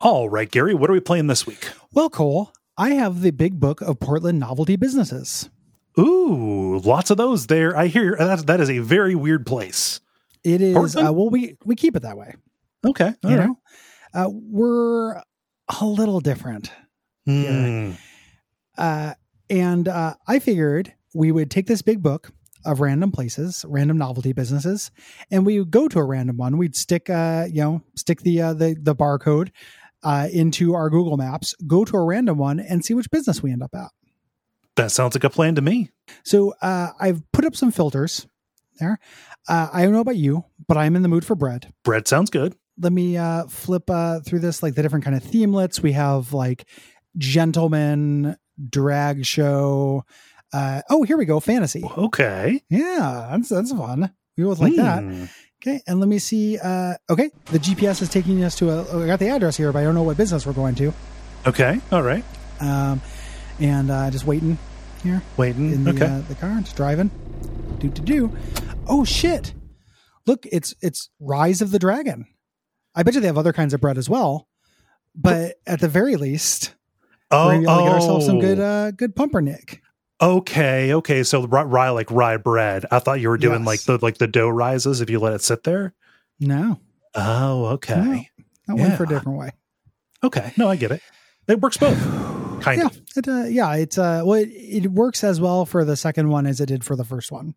All right, Gary, what are we playing this week? Well, Cole, I have the Big Book of Portland Novelty Businesses. Ooh, lots of those there. I hear that is a very weird place. It is. Well, we keep it that way. Okay. You know, we're a little different. Mm. And I figured we would take this big book of random places, random novelty businesses, and we would go to a random one. We'd stick the barcode into our Google Maps, go to a random one, and see which business we end up at. That sounds like a plan to me. So I've put up some filters there. I don't know about you, but I'm in the mood for bread. Bread sounds good. Let me flip through this, like the different kind of themelets. We have like gentleman, drag show. Here we go. Fantasy. Okay. Yeah, that's fun. We both like that. Okay. And let me see. Okay. The GPS is taking us to I got the address here, but I don't know what business we're going to. Okay. All right. And just waiting here. Waiting. In the car, just driving. Do. Oh shit. Look, it's Rise of the Dragon. I bet you they have other kinds of bread as well. But at the very least, we're able to get ourselves some good pumpernick. Okay. So rye bread. I thought you were doing like the dough rises if you let it sit there. No. Oh, okay. No, that one for a different way. Okay. No, I get it. It works both. Kind of. It works as well for the second one as it did for the first one.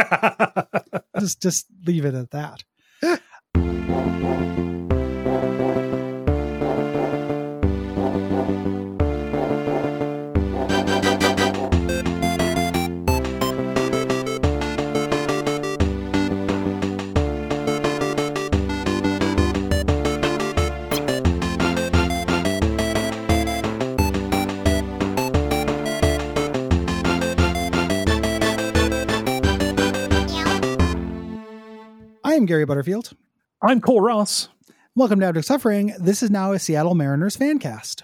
just leave it at that. I'm Gary Butterfield. I'm Cole Ross. Welcome to Abject Suffering. This is now a Seattle Mariners fan cast.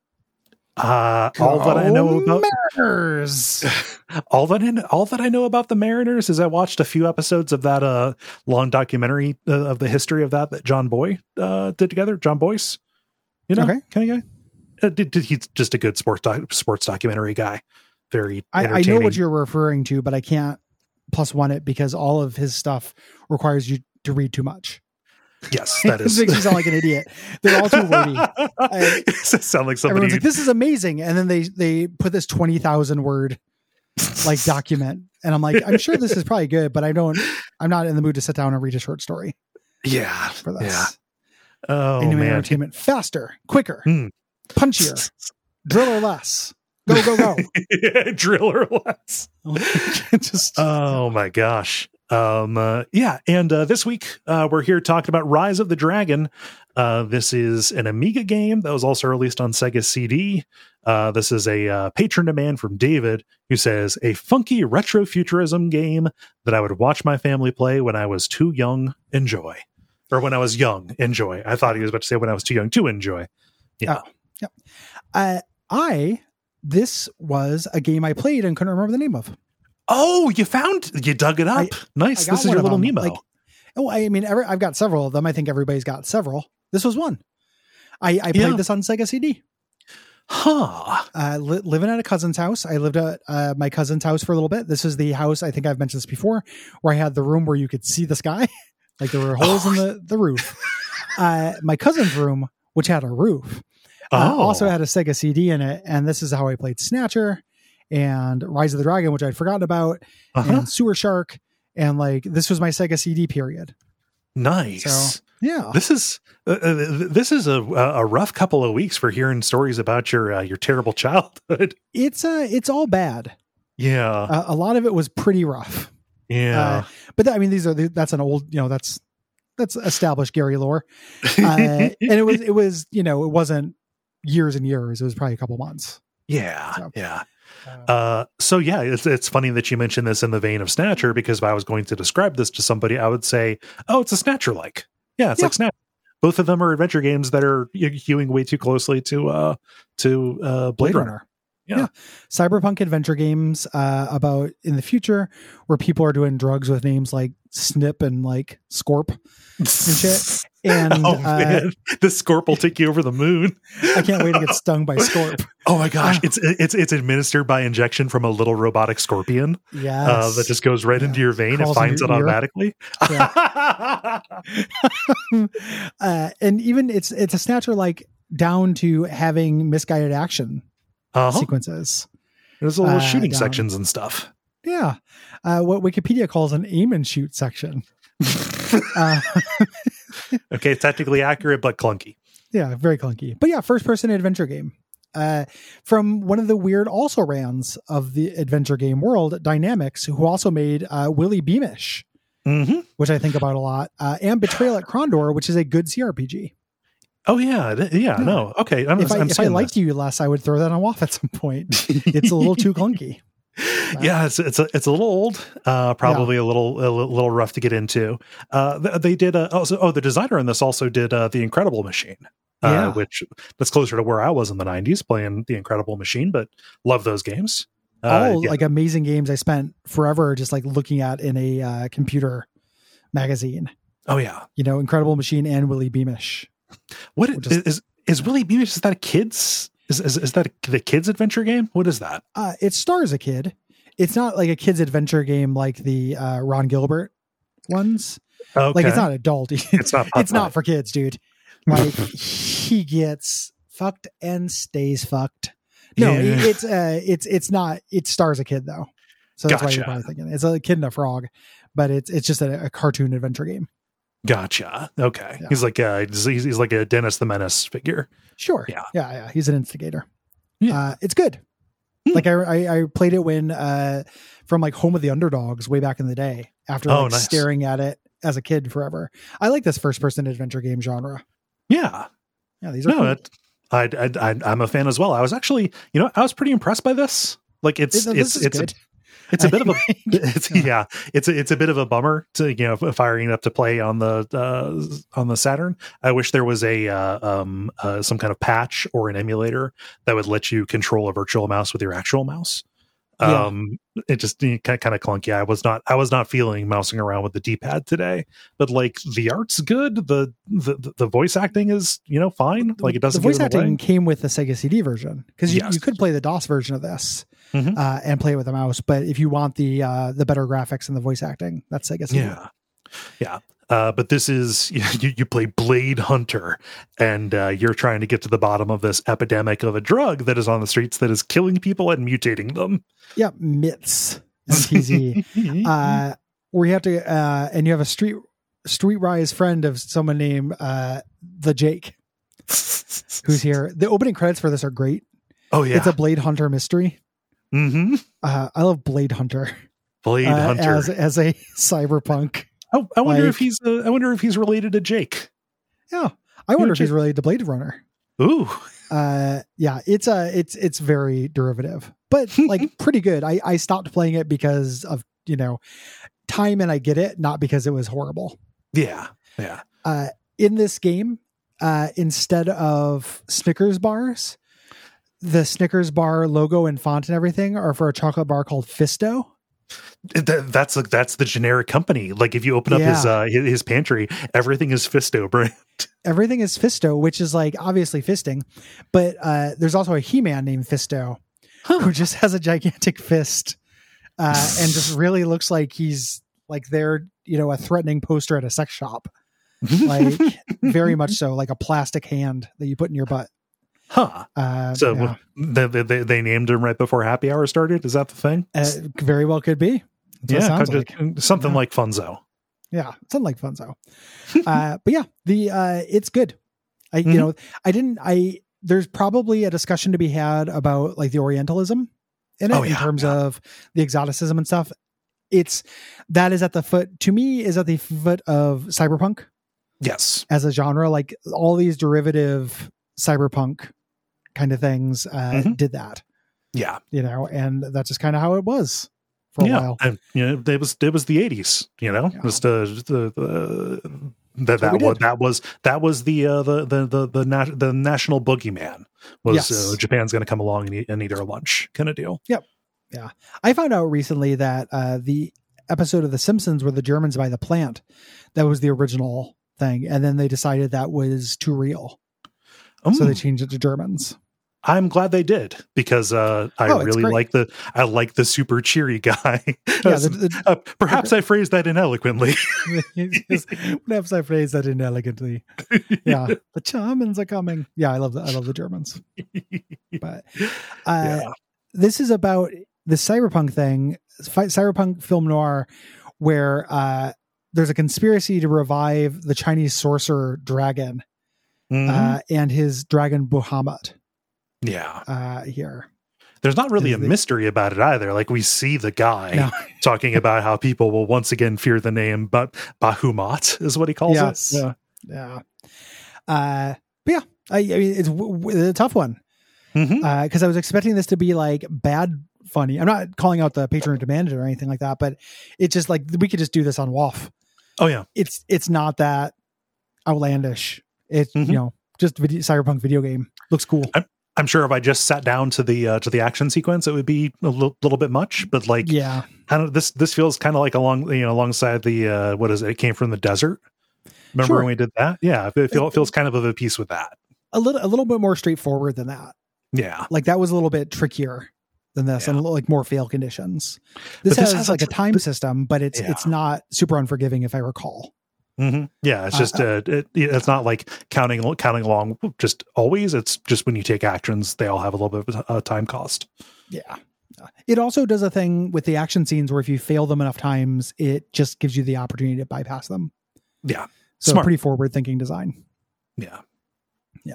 All that I know about Mariners. all that I know about the Mariners is I watched a few episodes of that long documentary of the history of that John Boy did together. John Boyce, kind of guy. He's just a good sports documentary guy. Very I know what you're referring to, but I can't +1 it because all of his stuff requires you to read too much. Yes, that is. It makes me sound like an idiot. They're all too wordy. Sound like somebody. Everyone's like, "This is amazing," and then they put this 20,000 word like document, and I'm like, I'm sure this is probably good, but I'm not in the mood to sit down and read a short story. Yeah, for this. Yeah. Oh Anime man, entertainment faster, quicker, punchier, drill or less. Go. Drill or less. Oh my gosh. And this week we're here talking about Rise of the Dragon. This is an Amiga game that was also released on Sega CD. This is a patron demand from David, who says, a funky retrofuturism game that I would watch my family play when I was too young, enjoy. Or when I was young, enjoy. I thought he was about to say when I was too young to enjoy. Yeah. Oh, yeah. This was a game I played and couldn't remember the name of. Oh, you dug it up. Nice. This is your little Nemo. I've got several of them. I think everybody's got several. This was one. I played this on Sega CD. Living at a cousin's house. I lived at my cousin's house for a little bit. This is the house, I think I've mentioned this before, where I had the room where you could see the sky. Like there were holes in the roof. My cousin's room, which had a roof, also had a Sega CD in it. And this is how I played Snatcher and Rise of the Dragon, which I'd forgotten about, and Sewer Shark. And like, this was my Sega CD period. Nice. So, yeah. This is a rough couple of weeks for hearing stories about your terrible childhood. It's all bad. Yeah. A lot of it was pretty rough. Yeah. But that's an old, that's established Gary lore. And it was, it wasn't years and years. It was probably a couple months. Yeah. So, yeah. It's funny that you mentioned this in the vein of Snatcher, because if I was going to describe this to somebody, I would say, oh, it's a Snatcher-like. Yeah, it's like Snatcher. Both of them are adventure games that are hewing way too closely to Blade Runner. Yeah. Cyberpunk adventure games about in the future where people are doing drugs with names like Snip and like Scorp and shit. And man. The Scorp will take you over the moon. I can't wait to get stung by Scorp. Oh my gosh. It's administered by injection from a little robotic scorpion. Yes. That just goes right into your vein and finds it automatically. Yeah. And even it's a snatcher like down to having misguided action sequences. There's a little shooting sections and stuff. Yeah. What Wikipedia calls an aim and shoot section. Okay, technically accurate, but clunky. Yeah, very clunky. But yeah, first person adventure game. From one of the weird also rans of the adventure game world, Dynamics, who also made Willy Beamish, which I think about a lot, and Betrayal at Krondor, which is a good CRPG. Oh yeah, no, okay. If I liked you less, I would throw that on WoW at some point. It's a little too clunky. Yeah, it's a little old, probably a little rough to get into. They did the designer on this also did The Incredible Machine, which that's closer to where I was in the 90s playing The Incredible Machine, but love those games. Like amazing games I spent forever just like looking at in a computer magazine. Oh yeah, Incredible Machine and Willy Beamish. What is Willy Beamish? Is that a kid's? Is that the kid's adventure game? What is that? It stars a kid. It's not like a kid's adventure game like the Ron Gilbert ones. Okay. Like it's not adult. It's not. It's not for kids, dude. Like he gets fucked and stays fucked. No, it's not. It stars a kid though, so that's why you're probably thinking it's a Kid and a Frog, but it's just a cartoon adventure game. Gotcha. Okay. Yeah. He's like he's like a Dennis the Menace figure. Sure. Yeah. He's an instigator. Yeah. It's good. Like I played it when from like Home of the Underdogs way back in the day after staring at it as a kid forever. I like this first person adventure game genre. Yeah. Yeah. These are cool. I'm a fan as well. I was actually, I was pretty impressed by this. Like it's good. It's a bit of a it's a bit of a bummer to firing up to play on the Saturn. I wish there was a some kind of patch or an emulator that would let you control a virtual mouse with your actual mouse. It just kind of clunky. I was not feeling mousing around with the D-pad today, but like the art's good. The voice acting is fine. Like it doesn't. The voice acting came with the Sega CD version because you could play the DOS version of this. And play it with a mouse, but if you want the better graphics and the voice acting, that's Sega CD. Yeah. But this is you play Blade Hunter, and you're trying to get to the bottom of this epidemic of a drug that is on the streets that is killing people and mutating them. Yeah, MITS, MTZ. Where you have to, and you have a streetwise friend of someone named the Jake, who's here. The opening credits for this are great. Oh yeah, it's a Blade Hunter mystery. I love Blade Hunter. As a cyberpunk. I wonder if he's. I wonder if he's related to Jake. Yeah, I wonder if he's related to Blade Runner. Ooh. Yeah, it's very derivative, but like pretty good. I stopped playing it because of time, and I get it, not because it was horrible. Yeah. In this game, instead of Snickers bars, the Snickers bar logo and font and everything are for a chocolate bar called Fisto. That's the generic company. Like if you open up his pantry, everything is Fisto brand. Everything is Fisto, which is like obviously fisting, but there's also a He-Man named Fisto who just has a gigantic fist and just really looks like he's like they're a threatening poster at a sex shop, like very much so, like a plastic hand that you put in your butt. So they named him right before happy hour started. Is that the thing? Very well could be. Something like Funzo. Yeah, something like Funzo. But yeah, it's good. There's probably a discussion to be had about like the Orientalism in it in terms of the exoticism and stuff. That is at the foot of cyberpunk. Yes, as a genre, like all these derivative cyberpunk kind of things did that. Yeah, and that's just kind of how it was for a while. And it was the 80s. Just the That was the national boogeyman was Yes. Japan's going to come along and eat our lunch kind of deal. Yep. Yeah. I found out recently that the episode of The Simpsons where the Germans buy the plant, that was the original thing. And then they decided that was too real. So they changed it to Germans. I'm glad they did because I really like the super cheery guy. Yeah, perhaps I phrased that ineloquently. Perhaps I phrased that inelegantly. Yeah, the Germans are coming. Yeah, I love the Germans. But this is about the cyberpunk thing, cyberpunk film noir, where there's a conspiracy to revive the Chinese sorcerer dragon and his dragon Bahamut. Yeah. Here. There's not really a mystery about it either. Like we see the guy talking about how people will once again fear the name, but Bahamut is what he calls it. Yeah. But yeah, I mean, it's a tough one because I was expecting this to be like bad funny. I'm not calling out the patron who demanded or anything like that, but it's just like we could just do this on WAF. Oh yeah, it's not that outlandish. It's just cyberpunk video game. Looks cool. I'm sure if I just sat down to the action sequence, it would be a little bit much. But like, I don't. This feels kind of like alongside the what is it? It came from the desert. Remember when we did that? Yeah, it feels kind of a piece with that. A little bit more straightforward than that. Yeah, like that was a little bit trickier than this, and like more fail conditions. This has like a time system, but it's not super unforgiving, if I recall. Yeah, it's just it's not like counting along just always. It's just when you take actions, they all have a little bit of a time cost. Yeah. It also does a thing with the action scenes where if you fail them enough times, it just gives you the opportunity to bypass them. Yeah. So pretty forward thinking design. Yeah. Yeah.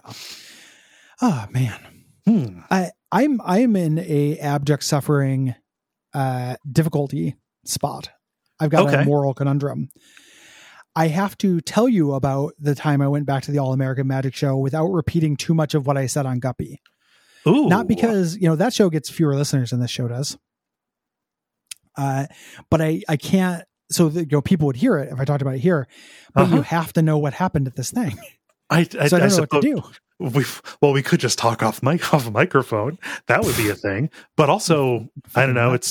Oh man. I'm in a abject suffering difficulty spot. I've got a moral conundrum. I have to tell you about the time I went back to the All-American Magic Show without repeating too much of what I said on Guppy. Ooh. Not because, that show gets fewer listeners than this show does. But I can't, so that, people would hear it if I talked about it here, but you have to know what happened at this thing. I don't know what to do. We could just talk off a microphone. That would be a thing. But also, I don't know.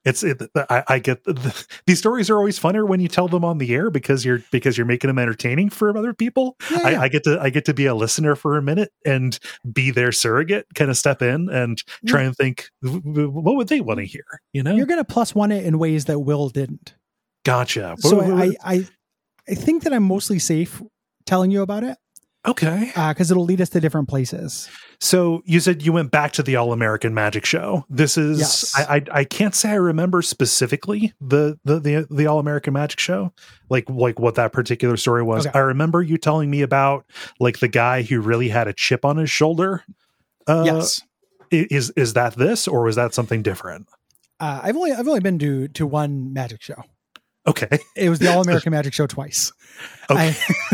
I get these stories are always funner when you tell them on the air because you're making them entertaining for other people. Yeah. I get to be a listener for a minute and be their surrogate, kind of step in and try and think, what would they want to hear? You're going to +1 it in ways that Will didn't. Gotcha. So I think that I'm mostly safe telling you about it. Okay. Because it'll lead us to different places. So you said you went back to the All-American Magic Show. This is, yes. I can't say I remember specifically the All-American Magic Show, like what that particular story was. Okay. I remember you telling me about like the guy who really had a chip on his shoulder. Yes. Is that this, or was that something different? I've only been to one magic show. Okay. It was the All-American Magic Show twice. Okay.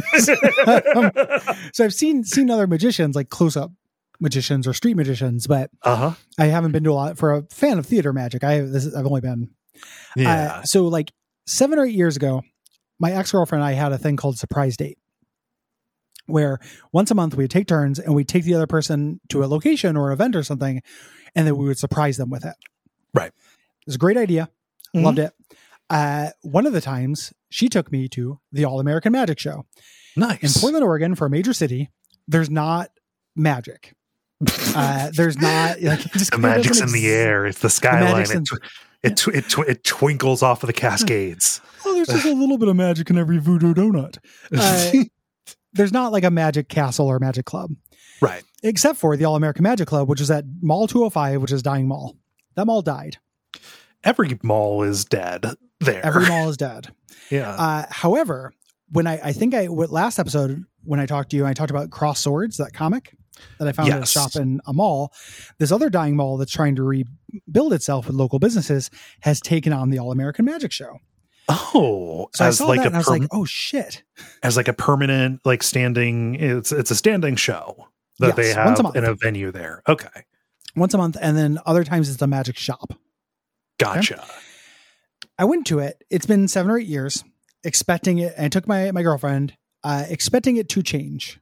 So I've seen other magicians, like close-up magicians or street magicians, but I haven't been to a lot. For a fan of theater magic, I've only been. Yeah. So like 7 or 8 years ago, my ex-girlfriend and I had a thing called Surprise Date, where once a month we would take turns and we'd take the other person to a location or an event or something, and then we would surprise them with it. Right. It was a great idea. Loved it. One of the times she took me to the All-American Magic Show. Nice. In Portland, Oregon, for a major city, there's not magic. There's not like the magic's in the air. It's the skyline. It twinkles off of the Cascades. Oh, there's just a little bit of magic in every voodoo donut. There's not like a magic castle or magic club. Right. Except for the All-American Magic Club, which is at Mall 205, which is a dying mall. That mall died. Every mall is dead there. Every mall is dead. Yeah. However, when last episode, when I talked to you, I talked about Cross Swords, that comic that I found at a shop in a mall. This other dying mall that's trying to rebuild itself with local businesses has taken on the All-American Magic Show. Oh, so I saw that and I was like, oh shit. As like a permanent, like standing, it's a standing show that they have in a venue there. Okay. Once a month. And then other times it's a magic shop. Gotcha. Okay? I went to it. It's been 7 or 8 years expecting it. And I took my girlfriend expecting it to change.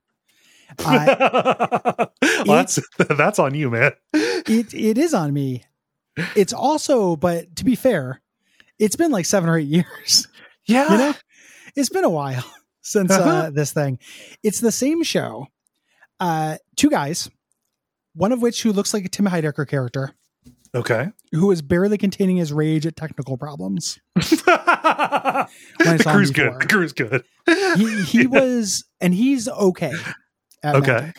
Well, that's on you, man. It is on me. It's also, but to be fair, it's been like 7 or 8 years. Yeah. You know, it's been a while since this thing. It's the same show. 2 guys, one of which who looks like a Tim Heidecker character. Okay. Who is barely containing his rage at technical problems. The crew's good. The crew's good. He was, and he's okay. Okay.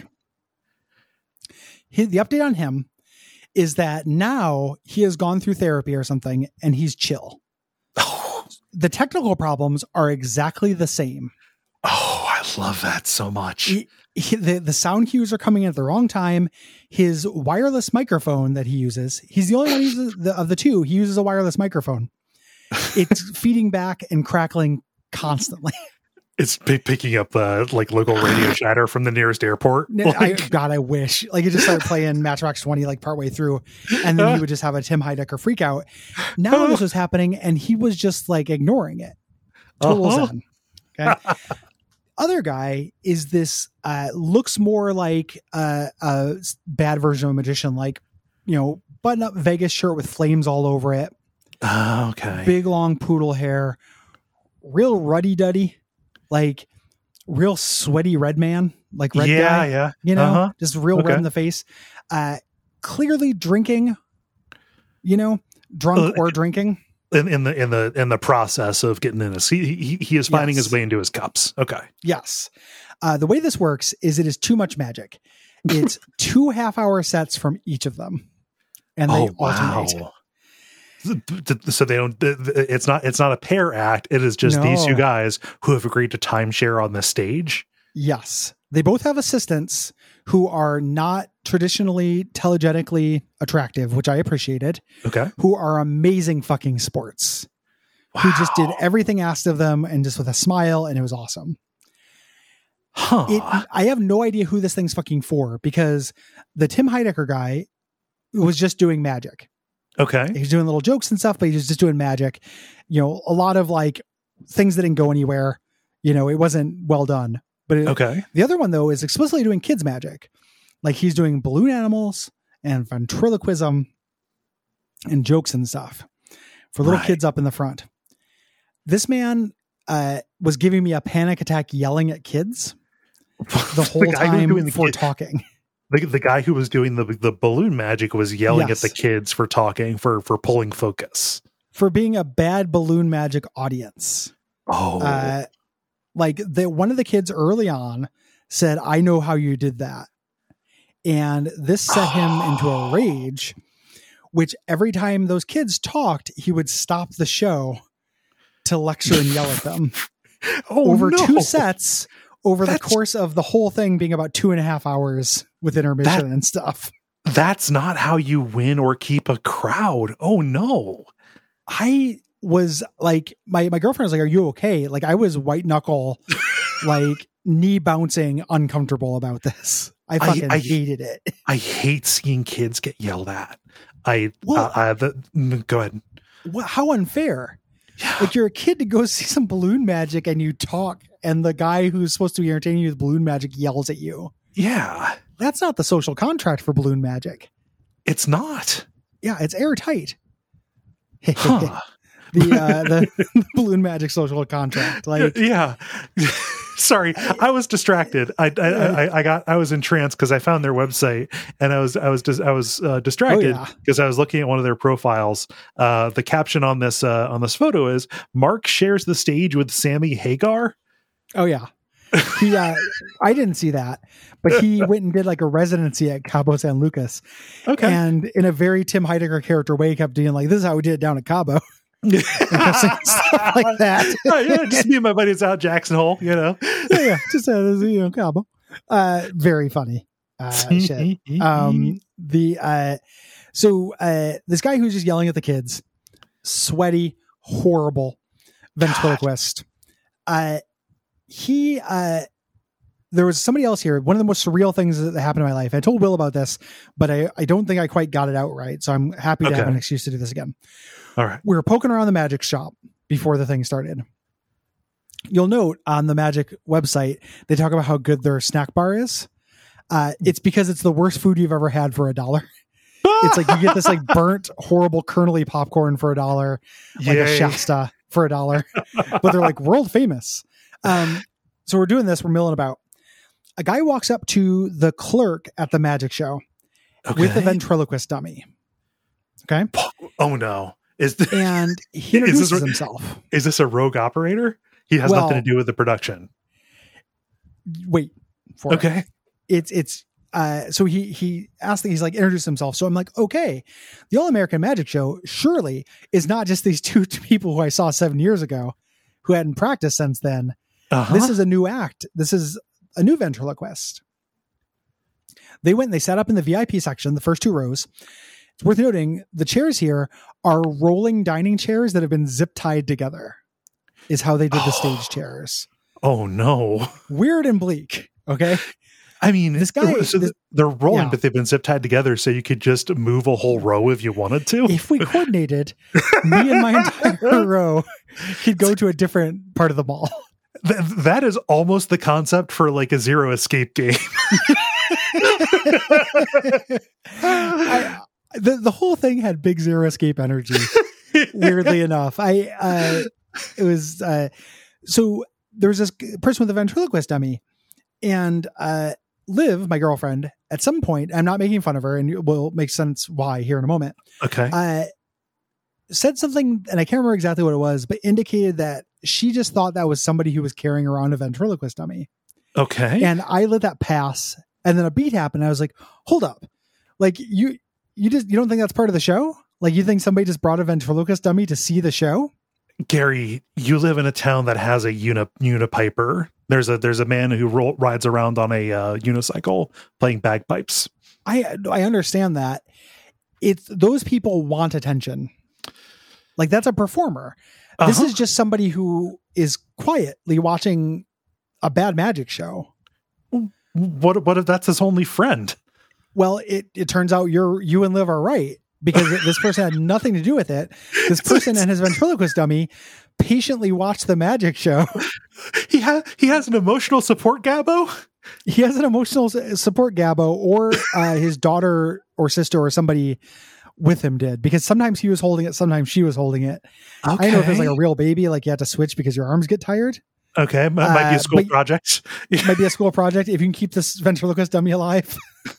The update on him is that now he has gone through therapy or something and he's chill. Oh. The technical problems are exactly the same. Oh, I love that so much. The sound cues are coming in at the wrong time. His wireless microphone that he uses, he's the only one who uses of the 2. He uses a wireless microphone. It's feeding back and crackling constantly. It's picking up like local radio chatter from the nearest airport. God, I wish. Like it just started playing Matchbox 20 like partway through, and then he would just have a Tim Heidecker freak out. Now this was happening, and he was just like ignoring it. Total zen. Okay. Other guy is this looks more like a bad version of a magician, like, you know, button up Vegas shirt with flames all over it. Okay. Big long poodle hair, real ruddy duddy, like real sweaty red man, like red guy. Yeah. You know, just real red in the face. Clearly drinking, you know, drunk or drinking. In the process of getting in he is finding his way into his cups. Okay. Yes. The way this works is it is too much magic. It's 2 half-hour sets from each of them, and they alternate. So they don't. It's not a pair act. It is just these 2 guys who have agreed to timeshare on this stage. Yes, they both have assistants who are not traditionally telegenically attractive, which I appreciated. Okay. Who are amazing fucking sports. Wow. Who just did everything asked of them and just with a smile, and it was awesome. I have no idea who this thing's fucking for, because the Tim Heidecker guy was just doing magic. Okay. He's doing little jokes and stuff, but he's just doing magic. You know, a lot of like things that didn't go anywhere. You know, it wasn't well done. But the other one, though, is explicitly doing kids magic. Like he's doing balloon animals and ventriloquism and jokes and stuff for little kids up in the front. This man was giving me a panic attack yelling at kids the whole time for talking. The guy who was doing the balloon magic was yelling at the kids for talking, for pulling focus. For being a bad balloon magic audience. Oh. Like one of the kids early on said, "I know how you did that." And this set him into a rage, which every time those kids talked, he would stop the show to lecture and yell at them. Over 2 sets, the course of the whole thing being about 2.5 hours with intermission and stuff. That's not how you win or keep a crowd. Oh no. I was like, my girlfriend was like, "Are you okay?" Like I was white knuckle, like knee bouncing, uncomfortable about this. I hated it. I hate seeing kids get yelled at. Go ahead. How unfair. Yeah. Like you're a kid to go see some balloon magic and you talk, and the guy who's supposed to be entertaining you with balloon magic yells at you. Yeah. That's not the social contract for balloon magic. It's not. Yeah, it's airtight. The balloon magic social contract. Like, yeah. Sorry, I was distracted. I was entranced because I found their website, and I was distracted because I was looking at one of their profiles. The caption on this photo is "Mark shares the stage with Sammy Hagar." Oh yeah. I didn't see that, but he went and did like a residency at Cabo San Lucas. Okay. And in a very Tim Heidecker character way, kept doing like, "This is how we did it down at Cabo." Stuff like that. Just me and my buddies out Jackson Hole, you know. Just Cabo. Very funny shit. This guy who's just yelling at the kids, sweaty, horrible ventriloquist. There was somebody else here. One of the most surreal things that happened in my life. I told Will about this, but I don't think I quite got it out right. So I'm happy to have an excuse to do this again. All right. We were poking around the magic shop before the thing started. you'll note on the Magic website, they talk about how good their snack bar is. It's because it's the worst food you've ever had for $1. It's like you get this like burnt, horrible, kernely popcorn for $1, like a Shasta for $1, but they're like world famous. So we're doing this. We're milling about. A guy walks up to the clerk at the magic show with a ventriloquist dummy. Okay. Oh no. And he introduces himself. Is this a rogue operator? He has nothing to do with the production. Wait. Okay. It's so he asked, he's like, introduce himself. So I'm like, okay, the All American Magic Show surely is not just these two people who I saw 7 years ago who hadn't practiced since then. This is a new act. This is a new ventriloquist. They went and they sat up in the VIP section, the first 2 rows. It's worth noting the chairs here are rolling dining chairs that have been zip tied together, is how they did the stage chairs. Oh no. Weird and bleak. Okay. I mean, this guy, they're rolling, but they've been zip tied together, so you could just move a whole row if you wanted to. If we coordinated, me and my entire row could go to a different part of the mall. That is almost the concept for like a Zero Escape game. The whole thing had big Zero Escape energy. Weirdly enough, it was so there was this person with a ventriloquist dummy, and Liv, my girlfriend, at some point, I'm not making fun of her, and it will make sense why here in a moment. Okay. Said something, and I can't remember exactly what it was, but indicated that she just thought that was somebody who was carrying around a ventriloquist dummy. Okay. And I let that pass, and then a beat happened. I was like, hold up. Like you don't think that's part of the show? Like you think somebody just brought a ventriloquist dummy to see the show? Gary, you live in a town that has a unipiper. There's a man who rides around on a unicycle playing bagpipes. I understand that. It's those people want attention. Like that's a performer. This is just somebody who is quietly watching a bad magic show. What if that's his only friend? Well, it turns out you and Liv are right, because this person had nothing to do with it. This person and his ventriloquist dummy patiently watched the magic show. He has an emotional support Gabbo. He has an emotional support Gabbo, or his daughter or sister or somebody with him did, because sometimes he was holding it, sometimes she was holding it. Okay. I don't know if it's like a real baby, like you had to switch because your arms get tired. Okay, might be a school project. It might be a school project if you can keep this ventriloquist dummy alive.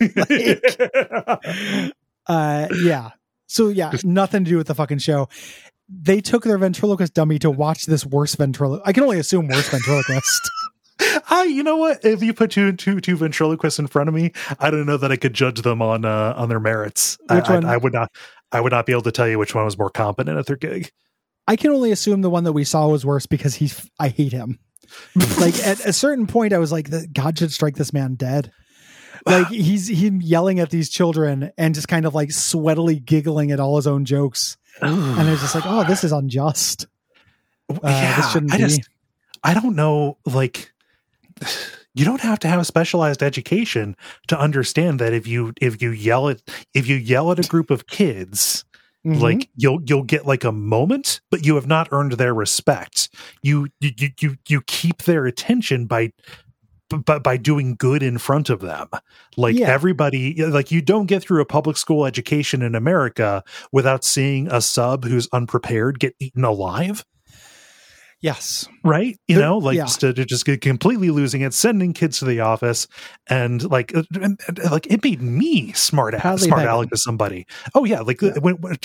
Yeah. So yeah, nothing to do with the fucking show. They took their ventriloquist dummy to watch this worse ventriloquist. I can only assume worse ventriloquist. You know what? If you put two ventriloquists in front of me, I don't know that I could judge them on their merits. I would not be able to tell you which one was more competent at their gig. I can only assume the one that we saw was worse because I hate him. Like at a certain point, I was like, God should strike this man dead. Like he's yelling at these children and just kind of like sweatily giggling at all his own jokes. And I was just like, oh, this is unjust. This shouldn't be. I don't know. Like, you don't have to have a specialized education to understand that if you yell at a group of kids, mm-hmm. like you'll get like a moment, but you have not earned their respect. You keep their attention by doing good in front of them. Like everybody, like you don't get through a public school education in America without seeing a sub who's unprepared get eaten alive. Yes. Right. Just completely losing it, sending kids to the office, and like it made me smart aleck to somebody. Oh yeah. Like no,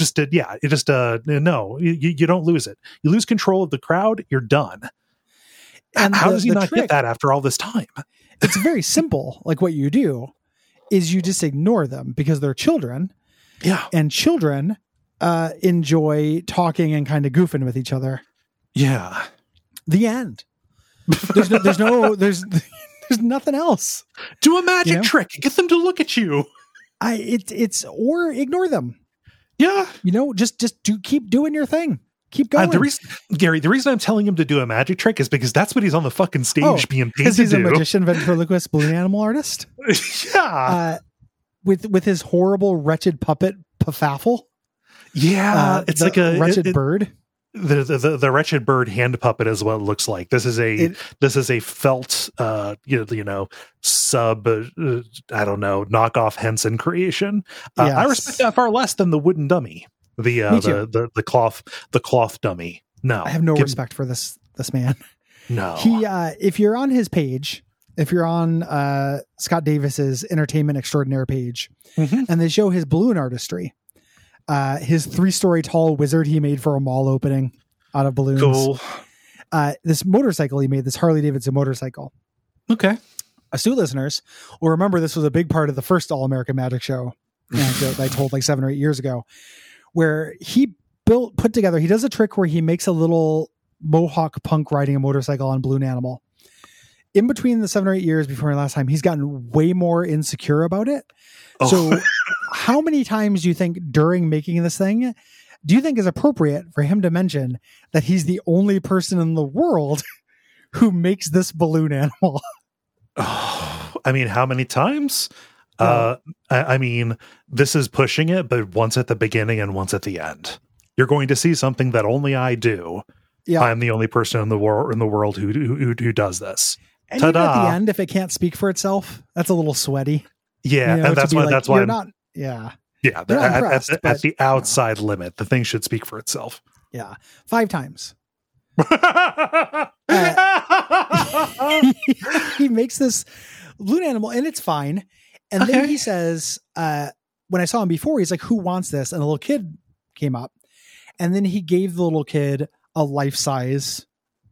you don't lose it. You lose control of the crowd. You're done. And how does he not get that after all this time? It's very simple. Like what you do is you just ignore them because they're children. Yeah. And children enjoy talking and kind of goofing with each other. Yeah. The end. There's nothing else. Do a magic trick. Get them to look at you. Or ignore them. Yeah. Just keep doing your thing. Keep going. The reason I'm telling him to do a magic trick is because that's what he's on the fucking stage being paid to do. Because he's a magician, ventriloquist, balloon animal artist. Yeah. With his horrible, wretched puppet, Pafaffle. Yeah. It's like a wretched bird. the wretched bird hand puppet is what it looks like. This is a felt sub I don't know, knockoff Henson creation. Yes. I respect that far less than the wooden dummy, the cloth dummy. No, I have no respect for this man. No, if you're on his page, if you're on Scott Davis's Entertainment Extraordinaire page, and they show his balloon artistry, his 3-story tall wizard he made for a mall opening out of balloons. Cool. This motorcycle he made, this Harley Davidson motorcycle. Okay. Astute listeners will remember this was a big part of the first All American Magic Show anecdote I told like 7 or 8 years ago, where he put together, he does a trick where he makes a little Mohawk punk riding a motorcycle on Balloon Animal. In between the 7 or 8 years before last time, he's gotten way more insecure about it. Oh. So how many times do you think during making this thing, do you think is appropriate for him to mention that he's the only person in the world who makes this balloon animal? Oh, I mean, how many times? I mean, this is pushing it, but once at the beginning and once at the end. You're going to see something that only I do. Yeah. I'm the only person in the world who does this. And even at the end, if it can't speak for itself, that's a little sweaty. Yeah, and that's why I'm not. Yeah, yeah. At the outside limit, the thing should speak for itself. Yeah, 5 times. He makes this balloon animal, and it's fine. And then he says, when I saw him before, he's like, "Who wants this?" And a little kid came up, and then he gave the little kid a life-size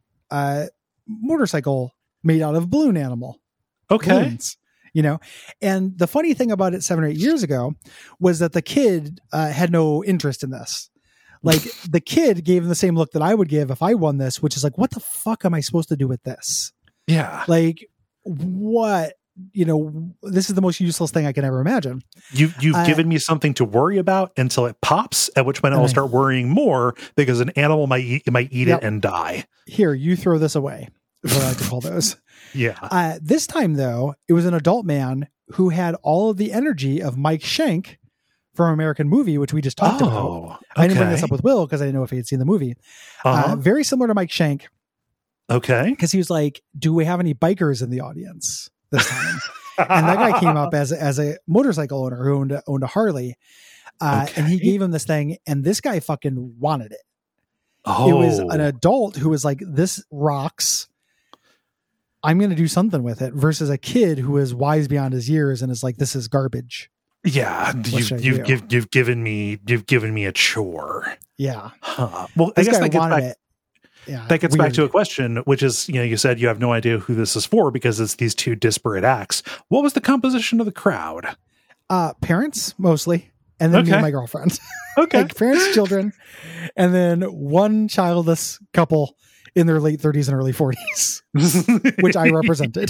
motorcycle made out of balloon animal. Balloons, and the funny thing about it 7 or 8 years ago was that the kid had no interest in this. Like the kid gave him the same look that I would give if I won this, which is like, what the fuck am I supposed to do with this? Yeah. Like what, this is the most useless thing I can ever imagine. You've given me something to worry about until it pops, at which point I'll start worrying more because an animal might eat it and die. Here, you throw this away. Is what I like to call those. Yeah. This time, though, it was an adult man who had all of the energy of Mike Schenk from American Movie, which we just talked about. I didn't bring this up with Will because I didn't know if he had seen the movie. Very similar to Mike Schenk. Okay. Because he was like, do we have any bikers in the audience this time? And that guy came up as a motorcycle owner who owned a Harley. And he gave him this thing, and this guy fucking wanted it. It was an adult who was like, this rocks. I'm going to do something with it, versus a kid who is wise beyond his years and is like, this is garbage. Yeah. You've given me a chore. Yeah. Huh. Well, I guess that gets back. It. Yeah, that gets back to a question, which is, you said you have no idea who this is for because it's these two disparate acts. What was the composition of the crowd? Parents mostly. And then me and my girlfriend. Okay. Like parents, children, and then one childless couple in their late 30s and early 40s, which I represented.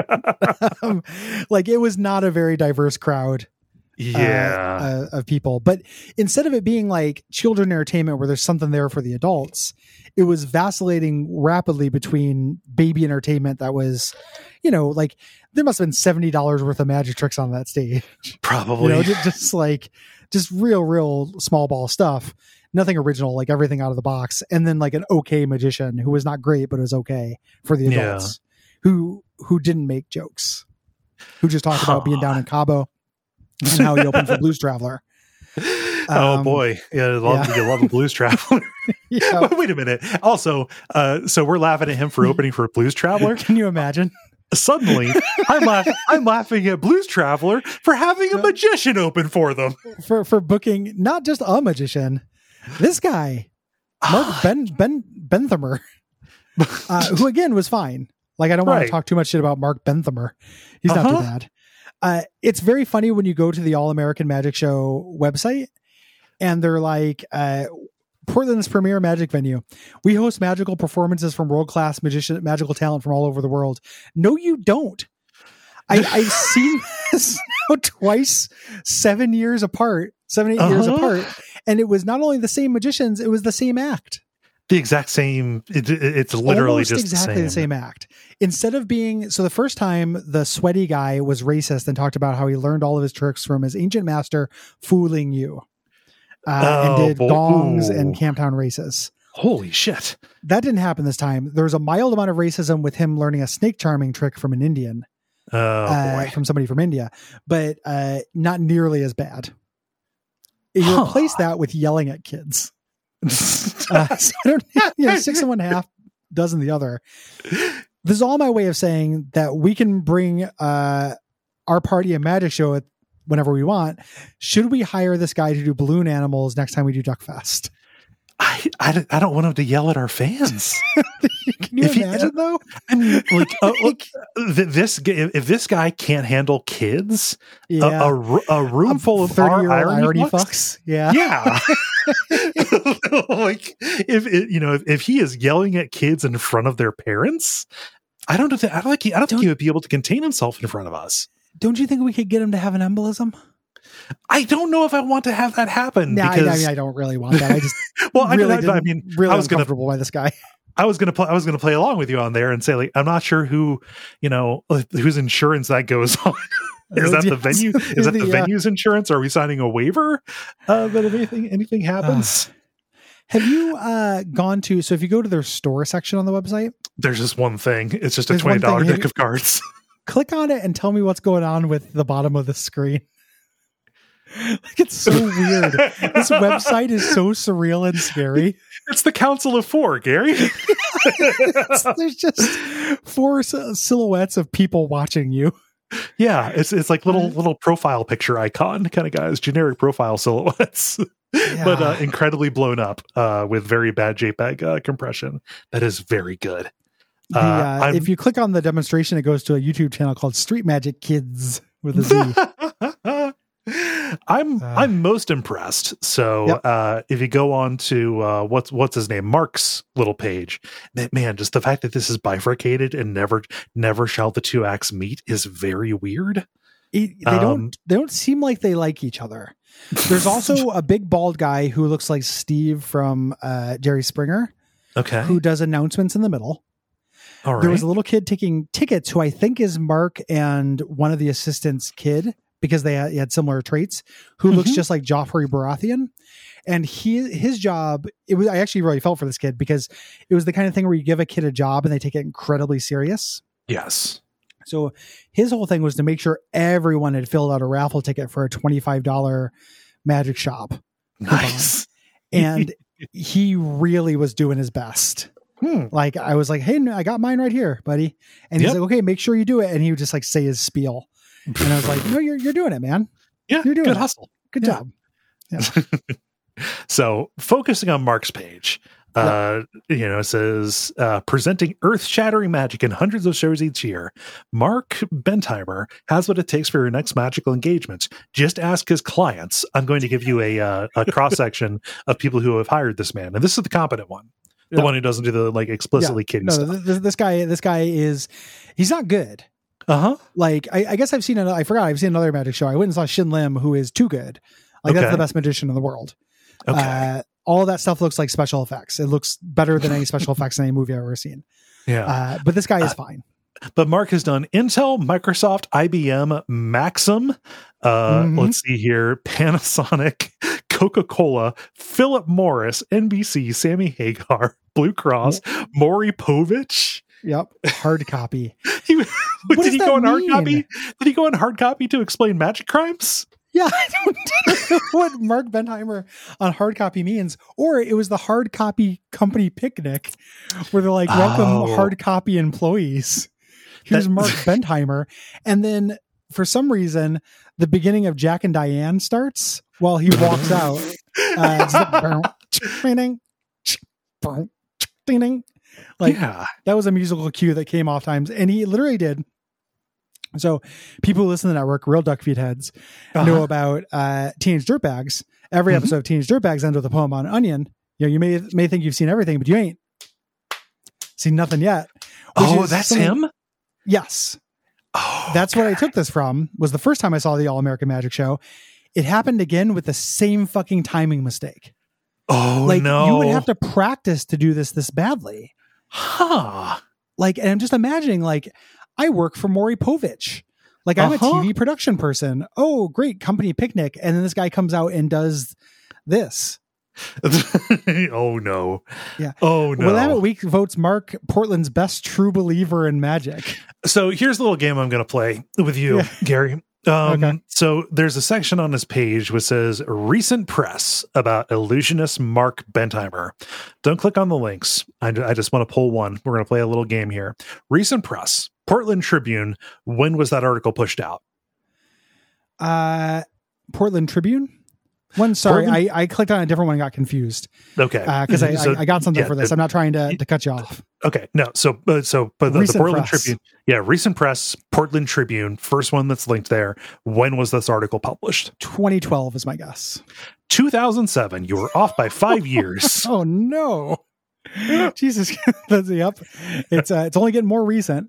Like it was not a very diverse crowd of people. But instead of it being like children entertainment where there's something there for the adults, it was vacillating rapidly between baby entertainment that was, like there must have been $70 worth of magic tricks on that stage. Probably. Just real small ball stuff. Nothing original, like everything out of the box. And then like an okay magician who was not great, but it was okay for the adults who didn't make jokes, who just talked about being down in Cabo and how he opened for Blues Traveler. Oh boy. Yeah, you love a Blues Traveler. Wait a minute. Also, so we're laughing at him for opening for a Blues Traveler. Can you imagine? Suddenly, I'm laughing at Blues Traveler for having a magician open for them. For booking not just a magician, this guy, Mark Benthamer, who again was fine. Like I don't want to talk too much shit about Mark Benthamer. He's not too bad. It's very funny when you go to the All American Magic Show website and they're like, Portland's premier magic venue. We host magical performances from world-class magical talent from all over the world. No, you don't. I've seen this now twice, 7 years apart, 7, 8 years apart. And it was not only the same magicians, it was the same act. The exact same. It's literally almost just exactly the same act. Instead of being, so the first time the sweaty guy was racist and talked about how he learned all of his tricks from his ancient master, Fooling You. And did gongs and Camptown races. Holy shit. That didn't happen this time. There was a mild amount of racism with him learning a snake charming trick from an Indian. From somebody from India, but not nearly as bad. You replace that with yelling at kids. So I don't, 6 and 1/2 dozen the other. This is all my way of saying that we can bring our party a magic show at whenever we want. Should we hire this guy to do balloon animals next time we do Duck Fest? I don't want him to yell at our fans. Can you imagine though? I mean, like, if this guy can't handle kids, a room full of 30-year-old irony fucks. Yeah. Like if he is yelling at kids in front of their parents, I don't think he would be able to contain himself in front of us. Don't you think we could get him to have an embolism? I don't know if I want to have that happen. No, because I don't really want that. I just well, really I was uncomfortable by this guy. I was gonna play along with you on there and say, like, I'm not sure whose insurance that goes on. Is that the venue? Is that the venue's insurance? Are we signing a waiver that if anything happens? Have you gone to? So if you go to their store section on the website, there's just one thing. It's just a $20 deck of cards. Click on it and tell me what's going on with the bottom of the screen. Like, it's so weird. This website is so surreal and scary. It's the Council of Four, Gary. There's just 4 silhouettes of people watching you. Yeah, it's like little profile picture icon kind of guys, generic profile silhouettes, but incredibly blown up with very bad JPEG compression. That is very good. If you click on the demonstration, it goes to a YouTube channel called Street Magic Kids with a Z. I'm most impressed. So if you go on to what's his name, Mark's little page, man, just the fact that this is bifurcated and never shall the two acts meet is very weird. They don't seem like they like each other. There's also a big bald guy who looks like Steve from Jerry Springer. Okay, who does announcements in the middle. All right. There was a little kid taking tickets who I think is Mark and one of the assistants' kid, because they had similar traits, who looks just like Joffrey Baratheon. And his job, I actually really felt for this kid, because it was the kind of thing where you give a kid a job and they take it incredibly serious. Yes. So his whole thing was to make sure everyone had filled out a raffle ticket for a $25 magic shop. Nice. And he really was doing his best. Like, I was like, hey, I got mine right here, buddy. And he's like, okay, make sure you do it. And he would just like say his spiel. And I was like, no, you're doing it, man. Yeah. You're doing good it. hustle. Good job. Yeah. So focusing on Mark's page, it says, presenting earth-shattering magic in hundreds of shows each year, Mark Bentheimer has what it takes for your next magical engagement. Just ask his clients. I'm going to give you a cross-section of people who have hired this man. And this is the competent one. The one who doesn't do the like explicitly kiddie stuff. This guy he's not good. Like, I guess I've seen another magic show. I went and saw Shin Lim, who is too good. Like, that's the best magician in the world. Okay. All of that stuff looks like special effects. It looks better than any special effects in any movie I've ever seen. Yeah. But this guy is fine. But Mark has done Intel, Microsoft, IBM, Maxim. Let's see here. Panasonic, Coca-Cola, Philip Morris, NBC, Sammy Hagar, Blue Cross, Maury Povich. Yep. Hard copy. Did he go on hard copy? Did he go on hard copy to explain magic crimes? Yeah, I don't know what Mark Bentheimer on hard copy means. Or it was the hard copy company picnic where they're like, welcome hard copy employees. Here's Mark Bentheimer. And then for some reason, the beginning of Jack and Diane starts while he walks out. Like, that was a musical cue that came off times. And he literally did. So people who listen to the network, real duck feed heads, know about Teenage Dirtbags. Every episode of Teenage Dirtbags ends with a poem on an onion. You may think you've seen everything, but you ain't seen nothing yet. That's him? Yes. That's what I took this from, was the first time I saw the All American Magic Show. It happened again with the same fucking timing mistake. No. You would have to practice to do this badly. Like, and I'm just imagining, like, I work for Maury Povich. Like, I'm a TV production person. Oh, great, company picnic. And then this guy comes out and does this. Oh no. Yeah. Oh no. Willamette Week votes Mark Portland's best true believer in magic. So here's a little game I'm going to play with you, Gary. Okay. So there's a section on this page which says recent press about illusionist Mark Bentheimer. Don't click on the links. I just want to pull one. We're going to play a little game here. Recent press, Portland Tribune. When was that article pushed out? Portland Tribune? Sorry, I clicked on a different one and got confused. Okay. Because I got something for this. I'm not trying to cut you off. Okay. No. But the Portland Tribune. Yeah. Recent press, Portland Tribune. First one that's linked there. When was this article published? 2012 is my guess. 2007. You were off by 5 years. Oh no. Jesus. Yep. It's only getting more recent.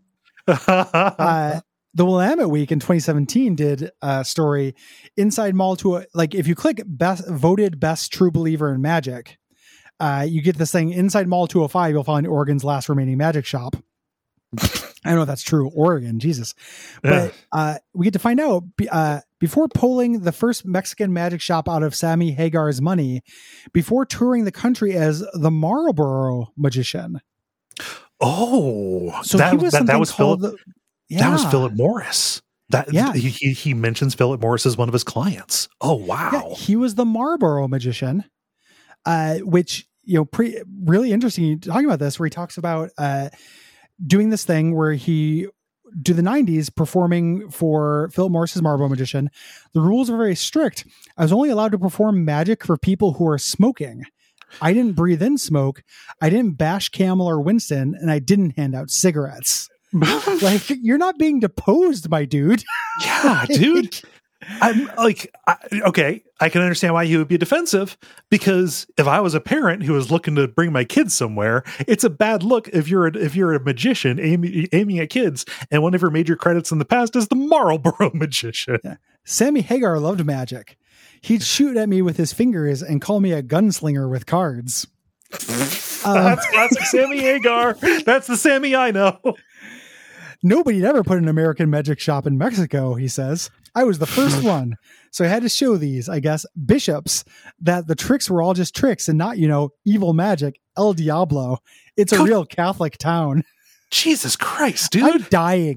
The Willamette Week in 2017 did a story inside Mall to if you click voted best true believer in magic, you get this thing inside Mall 205. You'll find Oregon's last remaining magic shop. I don't know if that's true. Oregon, Jesus. But we get to find out before pulling the first Mexican magic shop out of Sammy Hagar's money, before touring the country as the Marlboro magician. Oh, so he was that was Philip. That was Philip Morris. He mentions Philip Morris as one of his clients. Oh wow. Yeah, he was the Marlboro magician, which really interesting. Talking about this, where he talks about doing this thing where he do the 90s performing for Philip Morris's Marlboro magician. The rules were very strict. I was only allowed to perform magic for people who are smoking. I didn't breathe in smoke. I didn't bash Camel or Winston, and I didn't hand out cigarettes. Like, you're not being deposed, my dude. Yeah, dude. I'm like, okay, I can understand why he would be defensive, because if I was a parent who was looking to bring my kids somewhere, it's a bad look if you're a magician aiming at kids, and one of your major credits in the past is the Marlboro magician. Yeah. Sammy Hagar loved magic. He'd shoot at me with his fingers and call me a gunslinger with cards. That's classic Sammy Hagar. That's the Sammy I know. Nobody'd ever put an American magic shop in Mexico, he says. I was the first one. So I had to show these, I guess, bishops that the tricks were all just tricks and not, evil magic. El Diablo. It's a real Catholic town. Jesus Christ, dude. I'm dying.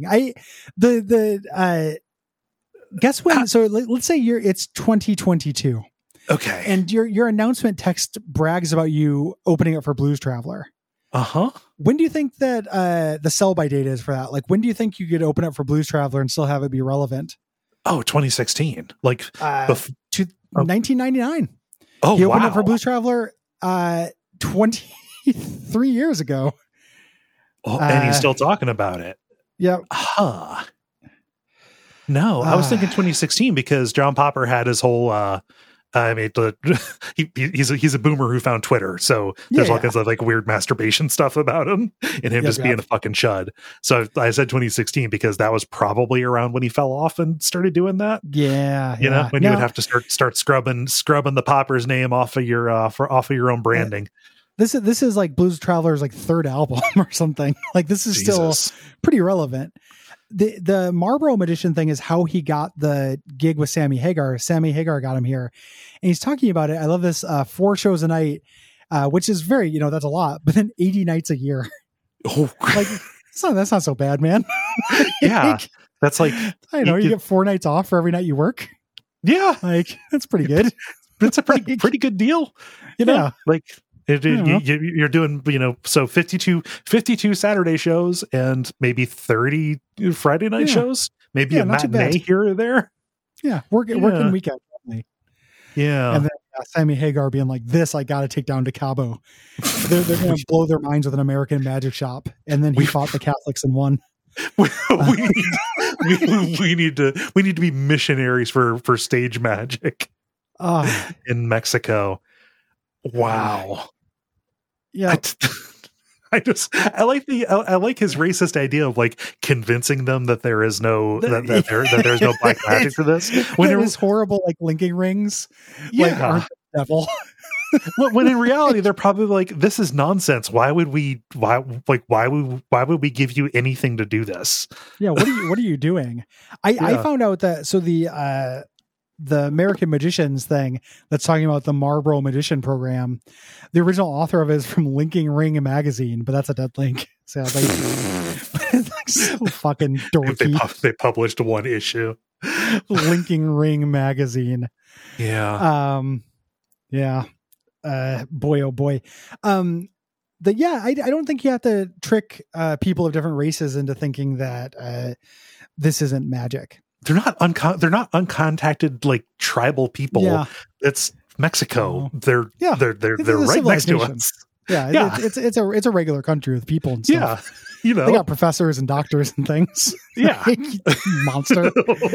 Guess when? So let's say it's 2022. Okay. And your announcement text brags about you opening up for Blues Traveler. Uh-huh. When do you think that the sell-by date is for that? Like, when do you think you could open up for Blues Traveler and still have it be relevant? Oh, 2016. Like 1999. Oh, he opened up for Blues Traveler 23 years ago. Oh, and he's still talking about it. Yeah. Huh. No, I was thinking 2016 because John Popper had his whole he's a boomer who found Twitter, so there's all kinds of like weird masturbation stuff about him and him just being a fucking chud. So I said 2016 because that was probably around when he fell off and started doing that. Yeah, you know, when you would have to start scrubbing the Popper's name off of your own branding. This is like Blues Traveler's like third album or something. Like, this is still pretty relevant. The Marlboro magician thing is how he got the gig with Sammy Hagar. Sammy Hagar got him here, and he's talking about it. I love this 4 shows a night, which is very, that's a lot, but then 80 nights a year. Oh, like that's not so bad, man. Yeah. That's like, I know you get 4 nights off for every night you work. Yeah. Like, that's pretty good. It's a pretty good deal. Yeah. Like, you're doing, so 52 Saturday shows and maybe 30 Friday night shows, maybe a matinee here or there. Yeah. Working weekend. Yeah. And then Sammy Hagar being like, this, I got to take down to Cabo. They're going to blow their minds with an American magic shop. And then he fought the Catholics and won. we need to be missionaries for stage magic in Mexico. Wow. Yeah. I like his racist idea of like convincing them that there is no that there's no black magic to this. When it was horrible, like linking rings, aren't the devil. When in reality they're probably like, this is nonsense. Why would we give you anything to do this? Yeah, what are you doing? I found out that the American Magicians thing that's talking about the Marlboro Magician program. The original author of it is from Linking Ring magazine, but that's a dead link. So it's like so fucking dorky. They published one issue. Linking Ring magazine. Yeah. Yeah. Boy, oh boy. I don't think you have to trick people of different races into thinking that this isn't magic. They're not uncontacted like tribal people. Yeah. It's Mexico. Oh. They're right next to us. Yeah. It's a regular country with people and stuff. Yeah. They got professors and doctors and things. Yeah. Like, monster.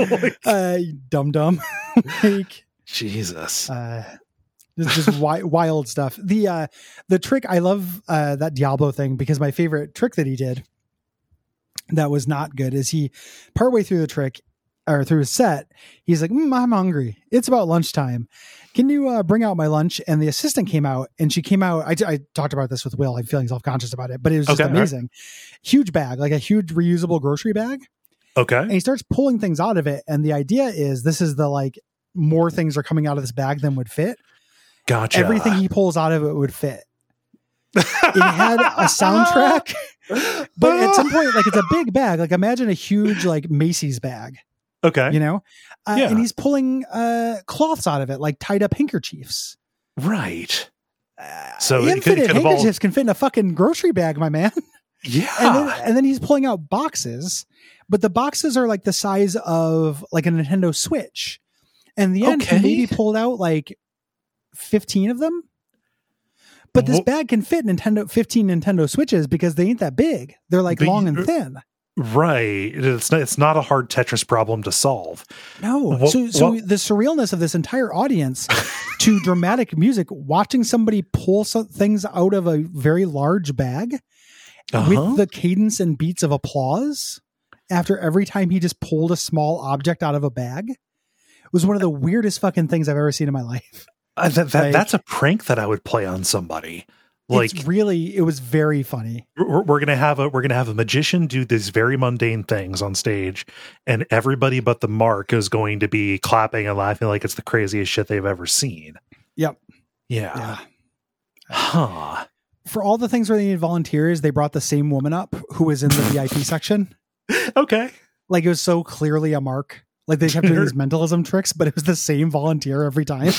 Dum-dum. Like, Jesus. Just wild stuff. The trick, I love that Diablo thing, because my favorite trick that he did that was not good is he partway through the trick or through his set, he's like, I'm hungry. It's about lunchtime. Can you bring out my lunch? And the assistant came out, and she came out. I talked about this with Will. I'm feeling self-conscious about it, but it was just amazing. Right. Huge bag, like a huge reusable grocery bag. Okay. And he starts pulling things out of it. And the idea is this is the like more things are coming out of this bag than would fit. Gotcha. Everything he pulls out of it would fit. It had a soundtrack, but at some point, like, it's a big bag. Like, imagine a huge like Macy's bag. Okay. You know? And he's pulling cloths out of it, like tied up handkerchiefs. Right. So infinite handkerchiefs can fit in a fucking grocery bag, my man. Yeah. And then he's pulling out boxes, but the boxes are like the size of like a Nintendo Switch. And the end, he maybe pulled out like 15 of them. But this bag can fit 15 Nintendo Switches because they ain't that big. They're like long and thin. Right. It's not a hard Tetris problem to solve. No. So the surrealness of this entire audience to dramatic music, watching somebody pull some things out of a very large bag with the cadence and beats of applause after every time he just pulled a small object out of a bag was one of the weirdest fucking things I've ever seen in my life. That's a prank that I would play on somebody. Like, it was very funny. We're gonna have a magician do these very mundane things on stage, and everybody but the mark is going to be clapping and laughing like it's the craziest shit they've ever seen. Yep. Yeah. Huh. For all the things where they need volunteers, they brought the same woman up who was in the VIP section. Okay. Like, it was so clearly a mark. Like, they kept doing these mentalism tricks, but it was the same volunteer every time.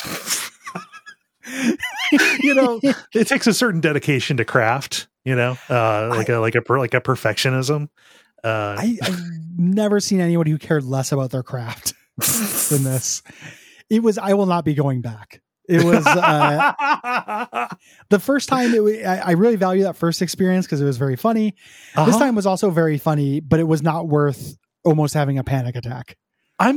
You know, it takes a certain dedication to craft, you know, like a perfectionism. I've never seen anyone who cared less about their craft than this. I will not be going back. It was the first time I really value that first experience because it was very funny. This time was also very funny, but it was not worth almost having a panic attack. I'm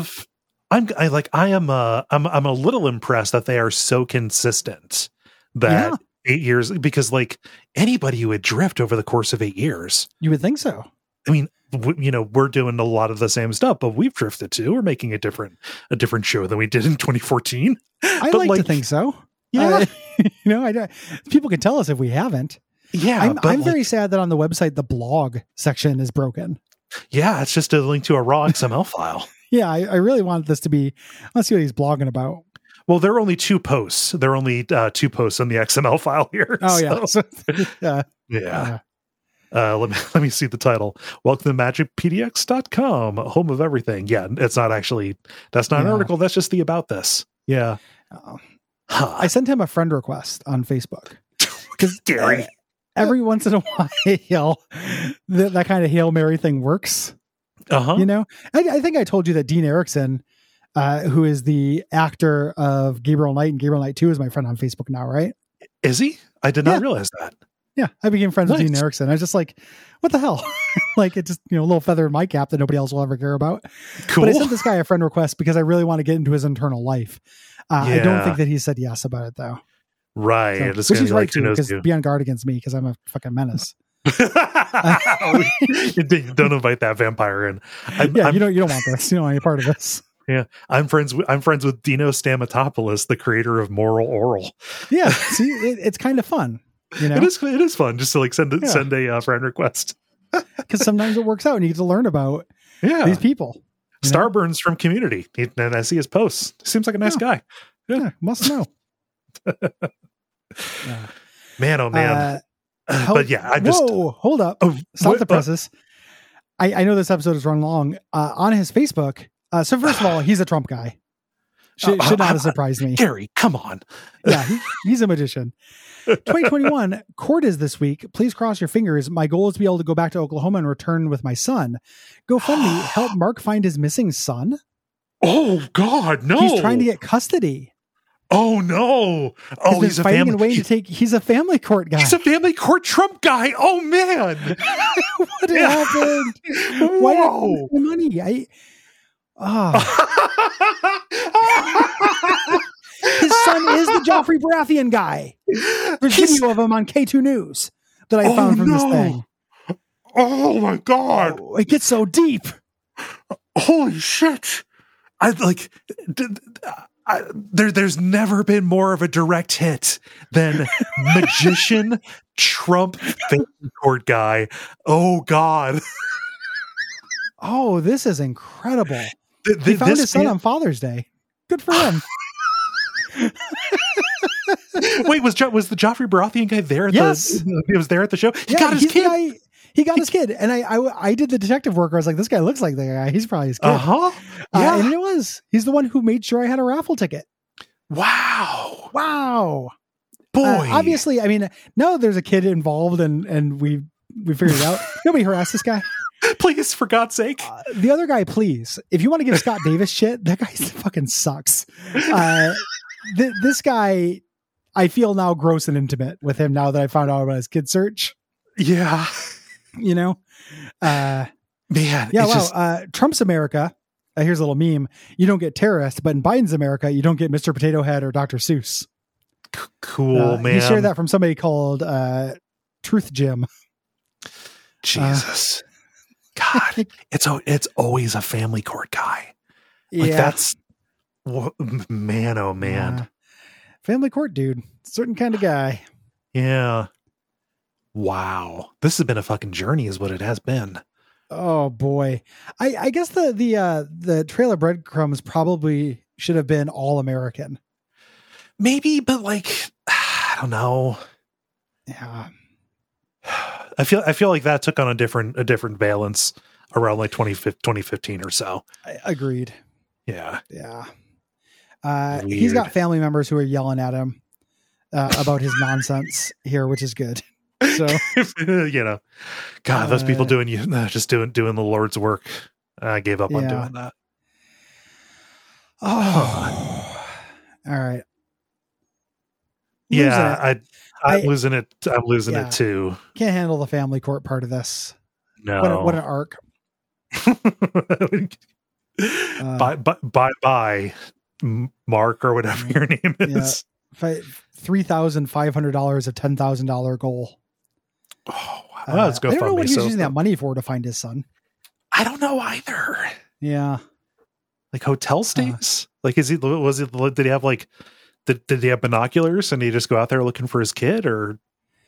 a little impressed that they are so consistent that 8 years, because like anybody would drift over the course of 8 years. You would think so. I mean, we're doing a lot of the same stuff, but we've drifted too. We're making a different show than we did in 2014. I like to think so. Yeah. People can tell us if we haven't. Yeah. I'm very sad that on the website, the blog section is broken. Yeah. It's just a link to a raw XML file. Yeah, I really want this to be. Let's see what he's blogging about. Well, there are only 2 posts. There are only 2 posts on the XML file here. Oh so. Yeah. Let me see the title. Welcome to magicpdx.com, home of everything. Yeah, that's not an article. That's just the about this. Yeah. I sent him a friend request on Facebook because Gary. Every once in a while, that kind of Hail Mary thing works. You know, I think I told you that Dean Erickson, who is the actor of Gabriel Knight and Gabriel Knight 2, is my friend on Facebook now, right? Is he? I did not realize that. Yeah, I became friends with Dean Erickson. I was just like, what the hell? Like, it just, a little feather in my cap that nobody else will ever care about. Cool. But I sent this guy a friend request because I really want to get into his internal life. I don't think that he said yes about it, though. Right. So, which he's right to, because be on guard against me because I'm a fucking menace. Don't invite that vampire in. You don't want this. You don't want any part of this. Yeah, I'm friends with Dino Stamatopoulos, the creator of Moral Oral. Yeah, see, it's kind of fun. It is fun just to like send a friend request because sometimes it works out and you get to learn about these people. Starburns from Community. And I see his posts. Seems like a nice guy. Yeah, must know. Man, oh man. But yeah, I just... Whoa, hold up. Stop the presses. I know this episode is run long. On his Facebook. So first of all, he's a Trump guy. Should not have surprised me. Gary, come on. Yeah, he's a magician. 2021, court is this week. Please cross your fingers. My goal is to be able to go back to Oklahoma and return with my son. GoFundMe, help Mark find his missing son. Oh, God, no. He's trying to get custody. Oh, no. Oh, he's a fighting and waiting to take. He's a family court guy. He's a family court Trump guy. Oh, man. What happened? Why did he money? His son is the Joffrey Baratheon guy. There's video of him on K2 News that I found from this thing. Oh my God. Oh, it gets so deep. Holy shit. There's never been more of a direct hit than magician Trump family court guy. Oh God. Oh, this is incredible. He found his son on Father's Day. Good for him. Wait, was the Joffrey Baratheon guy there? He was there at the show. He got his kid. He got his kid, and I did the detective work. I was like, this guy looks like the guy. He's probably his kid. Yeah, and it was. He's the one who made sure I had a raffle ticket. Wow, boy. Obviously, I mean, no, there's a kid involved, and we figured it out. Nobody harassed this guy. Please, for God's sake. The other guy, please. If you want to give Scott Davis shit, that guy fucking sucks. This guy, I feel now gross and intimate with him now that I found out about his kid search. Yeah. You know? Man. Yeah, wow. Trump's America, here's a little meme. You don't get terrorist, but in Biden's America, you don't get Mr. Potato Head or Dr. Seuss. Cool, man. He shared that from somebody called Truth Jim. Jesus. God, it's always a family court guy. Like that's man, oh man. Family court dude. Certain kind of guy. Yeah. Wow. This has been a fucking journey is what it has been. Oh boy. I guess the trail of breadcrumbs probably should have been all American. Maybe, but like I don't know. Yeah. I feel like that took on a different valence around like 2015 or so. Agreed. Yeah. Yeah. He's got family members who are yelling at him about his nonsense here, which is good. So, you know, God, those people doing the Lord's work. I gave up on doing that. Oh, all right. I'm losing it. I'm losing it too. Can't handle the family court part of this. No. What an arc. Bye, Mark, or whatever your name is. $3,500 of $10,000 goal. Oh, wow. Let's go. I don't know what he was using that money for to find his son. I don't know either. Yeah, like hotel stays. Like, did he have like? Did he have binoculars and he just go out there looking for his kid, or?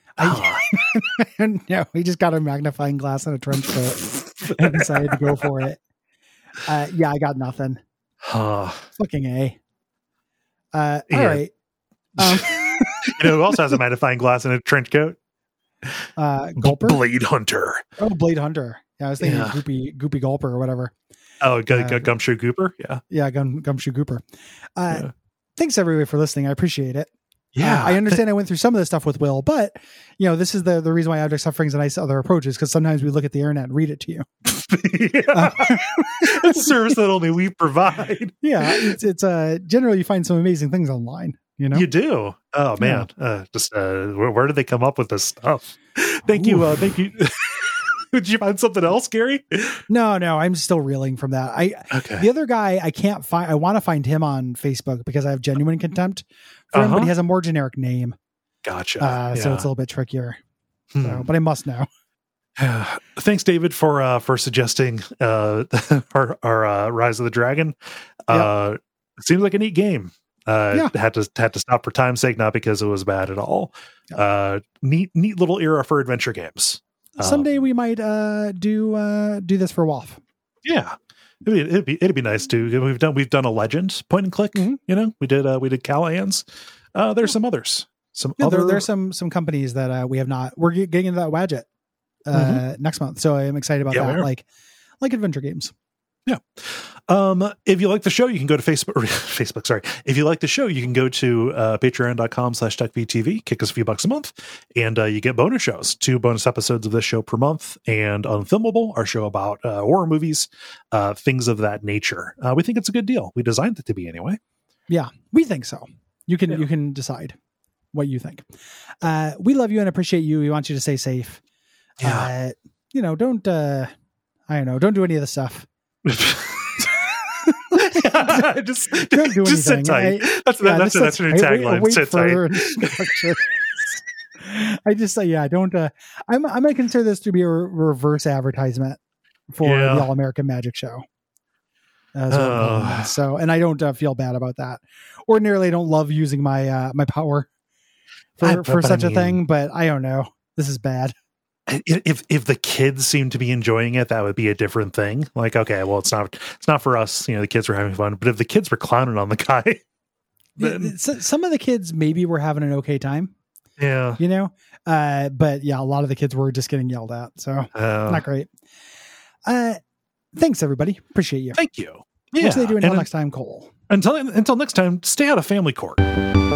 No, he just got a magnifying glass and a trench coat and decided to go for it. Yeah, I got nothing. Fucking A. All right. You know who else has a magnifying glass and a trench coat? Gulper? Blade Hunter. Oh, Blade Hunter. Yeah, I was thinking Goopy Gulper or whatever. Oh, Gumshoe Gooper? Yeah. Yeah, Gumshoe Gooper. Thanks everybody for listening. I appreciate it. Yeah. I understand I went through some of this stuff with Will, but you know, this is the reason why Object Suffering's a nice other approach is because sometimes we look at the internet and read it to you. It's a service that only we provide. Yeah. It's generally you find some amazing things online. You know? You do. Oh man. Where did they come up with this stuff? Thank you. Thank you. Did you find something else, Gary? No, I'm still reeling from that. The other guy I can't find. I want to find him on Facebook because I have genuine contempt for him, but he has a more generic name. Gotcha. So it's a little bit trickier. So, but I must know. Thanks, David, for suggesting our Rise of the Dragon. It seems like a neat game. Had to stop for time's sake, not because it was bad at all. Neat little era for adventure games. Someday we might do this for WoF. Yeah. It'd be nice too. We've done a Legend point and click. Mhm. You know, we did Callahan's. There's some others. There's some companies that we have not. We're getting into that Wadget next month, so I'm excited about that. Like adventure games. Yeah. If you like the show, you can go to Facebook. Sorry. If you like the show, you can go to patreon.com/TechVTV, kick us a few bucks a month, and you get bonus shows, 2 bonus episodes of this show per month, and Unfilmable, our show about horror movies, things of that nature. We think it's a good deal. We designed it to be anyway. Yeah, we think so. You can decide what you think. We love you and appreciate you. We want you to stay safe. Yeah. Don't don't do any of the stuff. just don't do anything. Just sit tight. That's your tagline. Wait sit tight. Don't. I'm going to consider this to be a reverse advertisement for the All American Magic Show. So, and I don't feel bad about that. Ordinarily, I don't love using my my power for such a thing, but I don't know. This is bad. If the kids seem to be enjoying it, that would be a different thing. Like, okay, well, it's not for us. The kids were having fun, but if the kids were clowning on the guy, then... some of the kids maybe were having an okay time. Yeah, but yeah, a lot of the kids were just getting yelled at. So not great. Thanks everybody. Appreciate you. Thank you. What should they do until next time, Cole? Until next time, stay out of family court.